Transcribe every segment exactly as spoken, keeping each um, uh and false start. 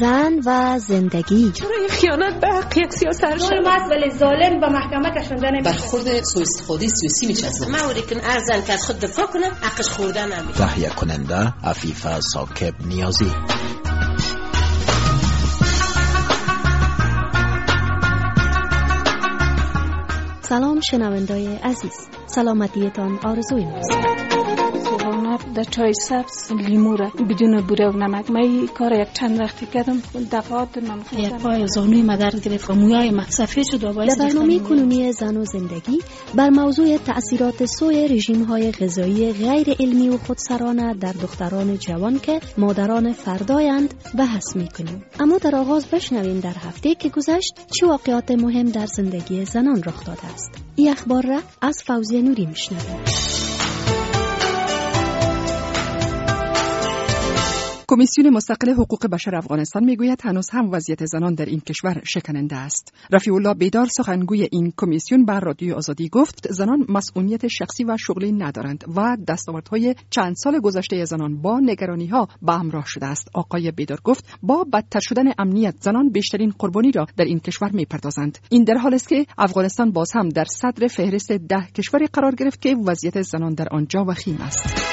زن و زندگی. چرا این خیانت به حق یک سیاست ظلم است ولی ظالم به محکمه کشنده نمیشه. برخورد سوء استفاده سیاسی میچسبه. موری که ارزن که از خود دفاع کنه حقش خوردن نمیشه. تهیه کننده عفیفه ساکب نیازی. سلام شنوندای عزیز، سلامتیتان آرزوی ماست. صبحانه در چای سبز لیمو را بدون بوره و نمک. من کار یک چند وقتی کردم دفعات نان خوردم. یک پای زانوی من درد گرفت و مویای من سفید شد و باعث در برنامه کنونی زن و زندگی بر موضوع تأثیرات سوء رژیم‌های غذایی غیر علمی و خودسرانه در دختران جوان که مادران فردایند بحث می‌کنیم. اما در آغاز بشنویم در هفته که گذشت چه واقعات مهم در زندگی زنان رخ داده است. این اخبار را از فوزیه نوری میشنویم. کمیسیون مستقل حقوق بشر افغانستان میگوید هنوز هم وضعیت زنان در این کشور شکننده است. رفیع الله بیدار سخنگوی این کمیسیون بر رادیو آزادی گفت زنان مسئولیت شخصی و شغلی ندارند و دستاوردهای چند سال گذشته زنان با نگرانی‌ها به همراه شده است. آقای بیدار گفت با بدتر شدن امنیت زنان بیشترین قربانی را در این کشور میپردازند. این در حالی است که افغانستان باز هم در صدر فهرست ده کشوری قرار گرفت که وضعیت زنان در آنجا وخیم است.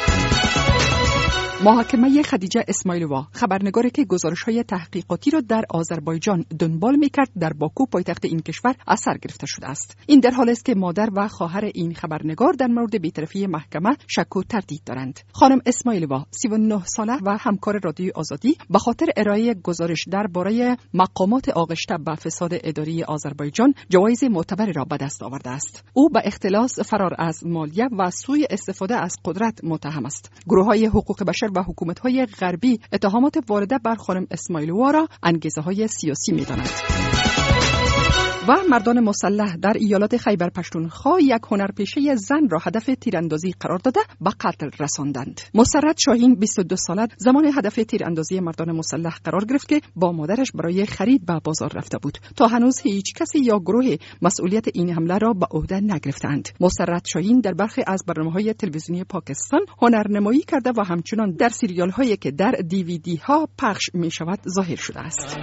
محاکمه خدیجه اسماعیلووا، خبرنگاری که گزارش‌های تحقیقاتی را در آذربایجان دنبال می‌کرد، در باکو پایتخت این کشور اثر گرفته شده است. این در حالی است که مادر و خواهر این خبرنگار در مورد بی‌طرفی محکمه شک و تردید دارند. خانم اسماعیلووا، سی و نه ساله و همکار رادیو آزادی، به خاطر ارائه گزارش درباره مقامات آغشته به فساد اداری آذربایجان جوایز معتبری را به دست آورده است. او به اختلاس، فرار از مالیه و سوء استفاده از قدرت متهم است. گروه‌های حقوق بشر و حکومت‌های غربی اتهامات وارده بر خانم اسماعیلووا را انگیزه‌های سیاسی می‌دانند. و مردان مسلح در ایالات خیبر پشتونخوا یک هنرپیشه زن را هدف تیراندازی قرار داده به قتل رساندند. مسرت شاهین، بیست و دو ساله، زمان هدف تیراندازی مردان مسلح قرار گرفت که با مادرش برای خرید به بازار رفته بود. تا هنوز هیچ کسی یا گروه مسئولیت این حمله را به عهده نگرفتند. مسرت شاهین در برخی از برنامه‌های تلویزیونی پاکستان هنرنمایی کرده و همچنان در سریال‌هایی که در دیویدی ها پخش می‌شود ظاهر شده است.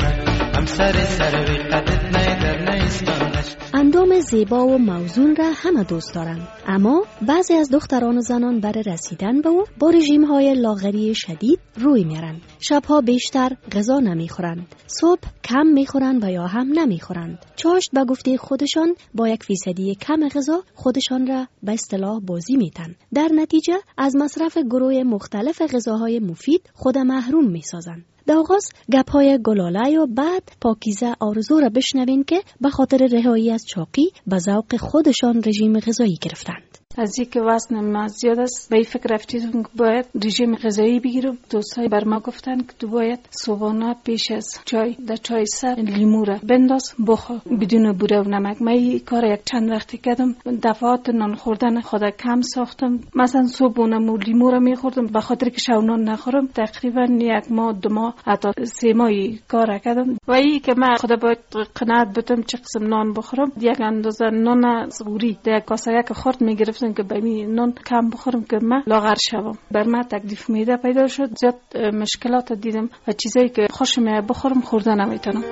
اندام زیبا و موزون را همه دوست دارند، اما بعضی از دختران و زنان برای رسیدن به او با رژیم‌های لاغری شدید روی میارند. شبها بیشتر غذا نمیخورند، صبح کم میخورند و یا هم نمیخورند. چاشت به گفته خودشان با یک فیصدی کم غذا خودشان را به اصطلاح بازی میتن. در نتیجه از مصرف گروه مختلف غذاهای مفید خود محروم میسازند. در آغاز گپ‌های گلاله و بعد پاکیزه آرزو را بشنوین که به خاطر رهایی از چاقی به ذوق خودشان رژیم غذایی گرفتند. از اینکه وزن من زیاد است به این فکر رفتیم که باید رژیم غذایی بگیرم. دوستای بر ما گفتن که تو باید صبحانه پیش از چای در چای سر لیمو را بنداز بخور بدون بوره و نمک. من این کار یک چند وقتی کردم دفعات نان خوردن خود کم ساختم. مثلا صبحونه لیمو را میخوردم به خاطر که شب نان نخورم. تقریبا یک ماه دو ماه حتی سه ماهی کار کردم و این که من خود باید قناعت بدم چه قسم نان بخورم. یک اندازه نان زوری در کاسه یک خورد میگرفتم که بمی نان کم بخورم که من لاغر شوم. بر من تکلیف معده پیدا شد، زیاد مشکلات دیدم و چیزایی که خوشم بخورم خوردن نمیتونم.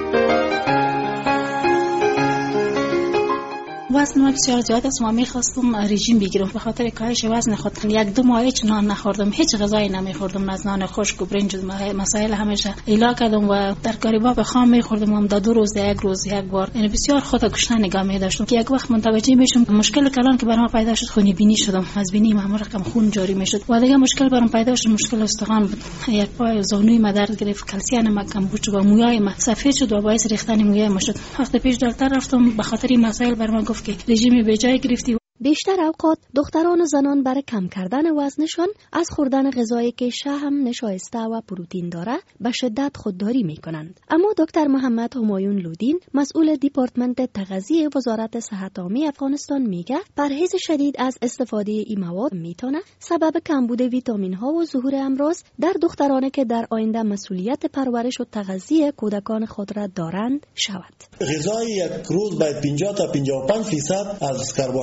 وزنم بسیار زیاد است و میخواستم رژیم بگیرم به خاطر کاهش وزن خود. یک دو ماه هیچ نان نخوردم، هیچ غذایی نمیخوردم، از نان خشک و برنج و مسائل همیشه ایلا کردم و ترکاری با خام میخوردم و در دو روز یک روز یک بار. یعنی بسیار خود کشته نگاه می‌داشتم که یک وقت متوجه میشم مشکل کلان که برام پیدا شد خونی بینی شدم. از بینی معمول رقم خون جاری میشد و دیگه مشکل برام پیدا شد مشکل استخوان بود. یک پای زانوی من درد گرفت، کلسیم کم بود و موهای من سفید شد و باعث ریختن موهای من شد. وقتی پیش دکتر رفتم به خاطر این مسائل برام گفت که رژیم به جای گرفتی. بیشتر اوقات دختران و زنان برای کم کردن وزنشان از خوردن غذایی که شحم، نشایسته و پروتئین داره به شدت خودداری میکنند. اما دکتر محمد همایون لودین، مسئول دیپارتمنت تغذیه وزارت صحت عامه افغانستان میگه پرهیز شدید از استفاده این مواد میتونه سبب کمبود ویتامین ها و ظهور امراض در دخترانی که در آینده مسئولیت پرورش و تغذیه کودکان خود را دارند شود. غذای یک روز باید پنجاه تا پنجاه و پنج درصد از کربوهیدرات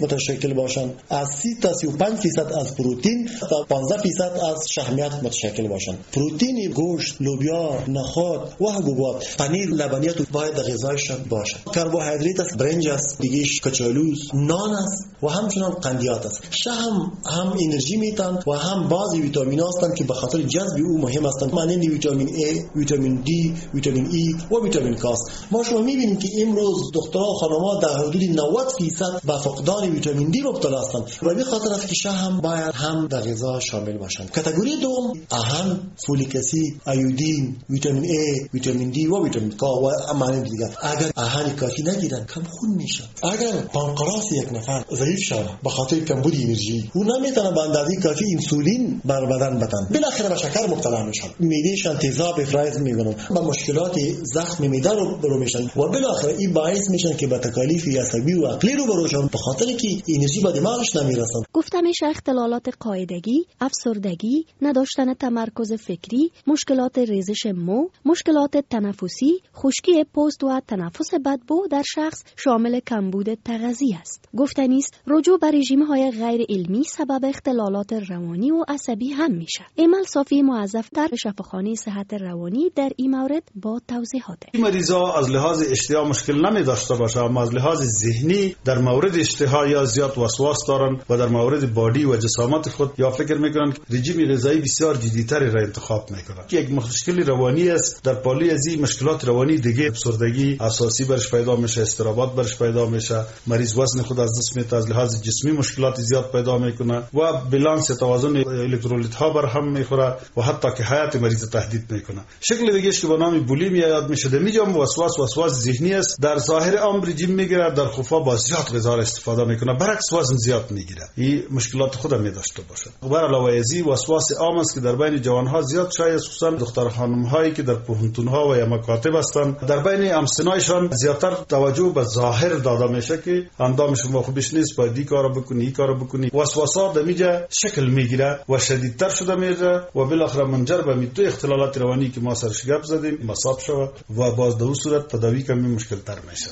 متشکل باشند، از سی تا سی و پنج درصد از پروتئین تا پانزده درصد از شحمیات متشکل باشند. پروتئین گوشت، لوبیا، نخود و حبوبات، پنیر، لبنیات باید در غذایشان باشد. کربوهیدرات است، برنج است، دیگه کچالوز، نان است و همچنان قندیات است. شهم هم انرژی میتن و هم بعضی ویتامین هستند که به خاطر جذب او مهم هستند. مانند ویتامین A، ویتامین D، ویتامین E و ویتامین K. ما شما میبینیم که امروز دخترها و خانم‌ها در حدود نود درصد به فقدان ویتامین D مبتلا هستند. و به خاطر است که شهم باید هم در غذا شامل باشند. کاتگوری دوم اهم فولیک اسید، ایودین، ویتامین A، ویتامین D و ویتامین K و مانند دیگر. اگر اهل کافی نگیرن کم خون میشن. اگر پانکراس یک نفر ضعیف شود به خاطر کمبود انرژی، او نمیتونه به اندازه کافی انسولین بر بدن بدن، بالاخره به شکر مبتلا میشن، معدهشان تیزاب افراز میکنن، با مشکلات زخم معده رو برو میشن و بالاخره این باعث میشن که به تکالیف عصبی و عقلی رو بروشن به خاطر که انرژی به دماغش نمیرسن. گفتم میشه اختلالات قاعدگی، افسردگی، نداشتن تمرکز فکری، مشکلات ریزش مو، مشکلات تنفسی، خشکی پوست و تنفس بدبو در شخص شامل کمبود تغذیه است. گفتنی است رجوع به رژیم‌های غیر علمی سبب اختلالات روانی و عصبی هم میشه. ایمل صافی موظف در شفاخانه صحت روانی در این مورد با توضیحات. این مریضا از لحاظ اشتها مشکل نمی داشته باشه، اما از لحاظ ذهنی در مورد اشتها یا زیاد وسواس دارن و در مورد بادی و جسامت خود یا فکر میکنن رژیم غذایی بسیار جدی‌تری را انتخاب میکنن. یک مشکل روانی است. در پالی از این مشکلات روانی دیگه افسردگی اساسی برش پیدا میشه، استرابات برش پیدا میشه، مریض وزن خود از دست میده، از لحاظ جسمی مشکلات زیاد پیدا میکنه و بالانس توازن الکترولیت ها بر هم میخوره و حتی که حیات مریض تهدید میکنه. شکل دیگه که به نام بولیمیا یاد میشه. میگم وسواس وسواس ذهنی است. در ظاهر امر رژیم میگیره، در خفا با زیاد غذا استفاده میکنه، برعکس وزن زیاد میگیره. این مشکلات خود هم داشته باشه. و علاوه از این وسواس عام است که در بین جوانها زیاد شایع، خصوصا دختر خانم هایی که در پوهنتون ها و یا مکاتب هستند، در بین همسنایشان زیادتر توجه به ظاهر داده میشه که اندام شما خوبش نیست، باید این کارو بکنی، این کارو بکنی. وسواسات دمیجه شکل میگیره و شدیدتر شده میره و بالاخره منجر به میتو اختلالات روانی که ما سرش گپ زدیم مصاب شود و باز در اون صورت تداوی کمی مشکل تر میشه.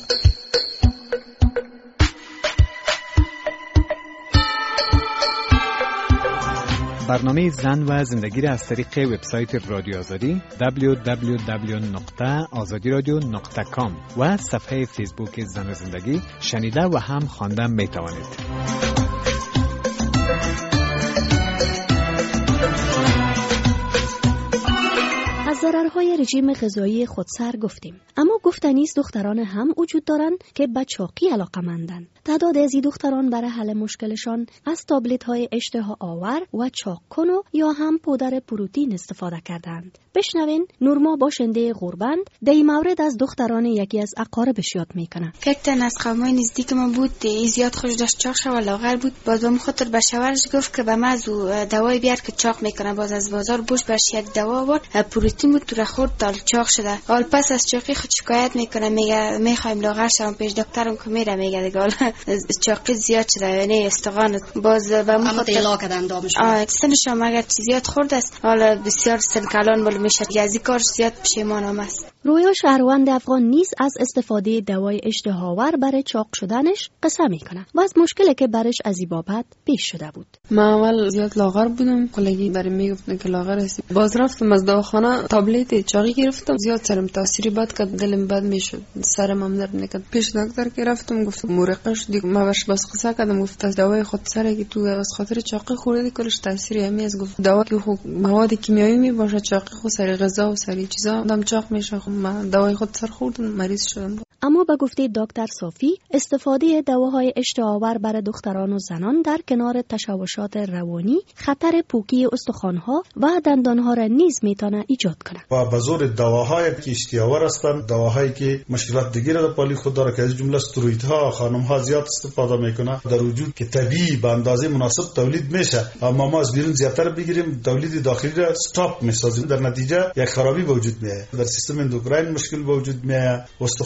برنامه زن و زندگی را از طریق وبسایت رادیو آزادی دبلیو دبلیو دبلیو نقطه آزادی رادیو نقطه کام و صفحه فیسبوک زن و زندگی شنیده و هم خوانده می توانید. از ضررهای رژیم غذایی خودسر گفتیم، اما گفتنی است دختران هم وجود دارند که به چاقی علاقه‌مندند. تعداد از این دختران برای حل مشکلشان از تابلت‌های اشتها آور و چاق کنو یا هم پودر پروتئین استفاده کردند. بشنوین نورما باشنده غربند در این مورد از دختران یکی از اقاربش یاد میکنه. فکتن از قومای نزدیک من بود، زیاد خوش داشت چاق شو و لاغر بود. باز به خاطر به شوهرش گفت که به من از دوای بیار که چاق میکنه. باز از بازار بوش برش یک دوا آورد، پروتئین بود، تو را خورد تا چاق شده. حال پس از چاقی خود شکایت میکنه، میگه میخوایم لاغر شوم. پیش دکترم که میره میگه دیگه حالا چاقی زیاد شده، یعنی استقان. باز به من خاطر علاقه اندامش آ سنشم اگر زیاد خورد است، حالا بسیار سن کلان بل میشه. از این کار زیاد پشیمانم است. رویا شهروند افغان نیز از استفاده دوای اشتهاآور برای چاق شدنش قصه میکنه و از مشکلی که برش از این بابت پیش شده بود. من اول زیاد لاغر بودم، کلگی برای میگفتن که لاغر هستی. باز رفتم از دواخانه تابلت چاقی گرفتم، زیاد سرم تاثیری بد کرد، دلم بد میشد، سرم هم درد میکرد. پیش دکتر که رفتم گفت مورقش دیگه. من باش بس قصه کردم، گفت از دوای خود سره که تو از خاطر چاقی خوردی کلش تاثیری همی از. گفت دوا که خو مواد کیمیایی می باشه، چاقی خو سری غذا و سری چیزا آدم چاق میشه. من دوای خود سر خوردم مریض شدم. اما به گفته دکتر صافی استفاده دواهای اشتهاآور برای دختران و زنان در کنار تشوشات روانی خطر پوکی استخوان‌ها و دندان‌ها را نیز میتونه ایجاد کنه. و به زور دواهایی که اشتهاآور هستند، دواهایی که مشکلات دیگه را در پالی خود داره که از جمله استروئیدها خانم‌ها زیاد استفاده میکنه در وجود که طبیعی به اندازه مناسب تولید میشه، اما ما از بیرون زیادتر بگیریم تولید داخلی را استاپ میسازیم، در نتیجه یک خرابی به وجود میاد، در سیستم اندوکراین مشکل به وجود میاد، استخوان‌ها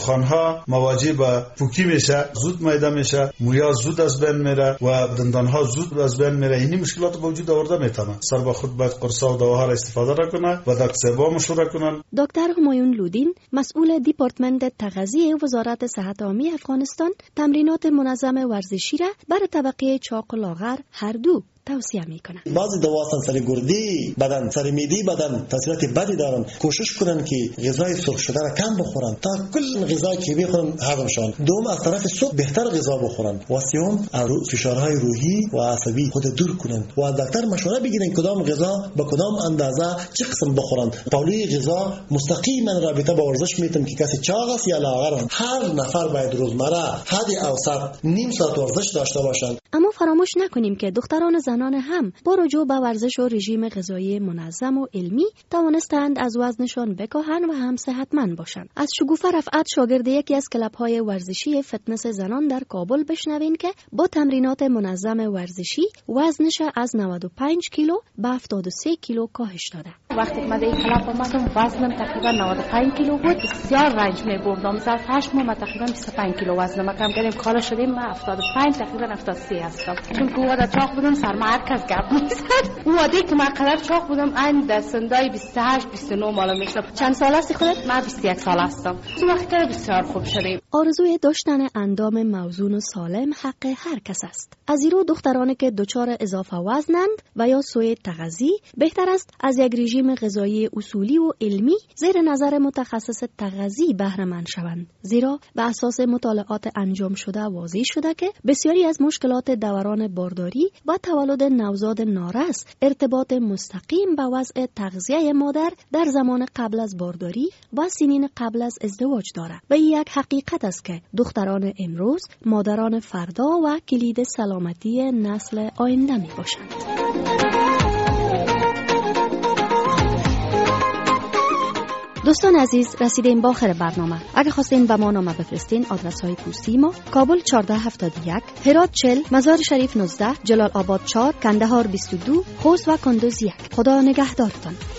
ها مواجه به پوکی میشه، زود میده میشه، مویا زود از بین میره و دندان ها زود از بین میره. این مشکلات به وجود آورده میتونه. سر به خود باید قرصا و دواها را استفاده کنه و دکترها مشوره کنن. دکتر همایون لودین مسئول دیپارتمنت تغذیه وزارت صحت عامه افغانستان تمرینات منظم ورزشی را برای طبقه چاق و لاغر هر دو توصیه میکنن. بعضی دوا سر گردی بدن، سر معده بدن تاثیرات بدی دارن. کوشش کنن که غذای سرخ شده را کم بخورن تا کل غذایی که بخورن هضم شون. دوم از طرف صبح بهتر غذا بخورن. و سوم فشارهای روحی و عصبی خود دور کنن و از دکتر مشوره بگیرن کدام غذا با کدام اندازه چه قسم بخورن. پاولی غذا مستقیما رابطه با ورزش میتونه که کسی چاق است یا لاغر. هر نفر باید روزمره حد اوسط نیم ساعت ورزش داشته باشند. اما فراموش نکنیم که دختران زنان هم با رجوع به ورزش و رژیم غذایی منظم و علمی توانستند از وزنشان بکاهند و هم صحتمند باشند. از شگوفه رفعت شاگرد یکی از کلب‌های ورزشی فتنس زنان در کابل بشنوین که با تمرینات منظم ورزشی وزنش از نود و پنج کیلو به هفتاد و سه کیلو کاهش داده. وقتی که من در این کلب آمدم وزنم تقریبا نود و پنج کیلو بود. بسیار رنج می‌بردم. از هشت ماه تقریبا بیست و پنج کیلو وزنم کم کردم. کالا شدیم من هفتاد و پنج تقریبا هفتاد و سه هستم. چون که وقت چاق بودم سر ما هر کس گپ می‌زد. اون وقتی که من قدر چاق بودم این در سندای بیست و هشت بیست و نه مالا میشم. چند سال هستی خودت؟ من بیست و یک سال هستم. تو وقتی که بسیار خوب شدیم. آرزوی داشتن اندام موزون و سالم حق هر کس است. از ایرو دخترانی که دچار اضافه وزنند و یا سوء تغذی بهتر است از یک رژیم غذایی اصولی و علمی زیر نظر متخصص تغذی بهره مند شوند. زیرا به اساس مطالعات انجام شده واضح شده که بسیاری از مشکلات دوران بارداری و تولد نوزاد نارس ارتباط مستقیم با وضع تغذیه مادر در زمان قبل از بارداری و سنین قبل از ازدواج دارد. و این یک حقیقت است که دختران امروز مادران فردا و کلید سلامتی نسل آینده می باشند. دوستان عزیز، رسیدیم به آخر برنامه. اگه خواستین به ما نامه بفرستین آدرس های پستی ما: کابل چهارده هفتاد و یک، هرات چهل، مزار شریف نوزده، جلال آباد چهار، کندهار بیست و دو، خوست و کندوز یک. خدا نگهدارتان.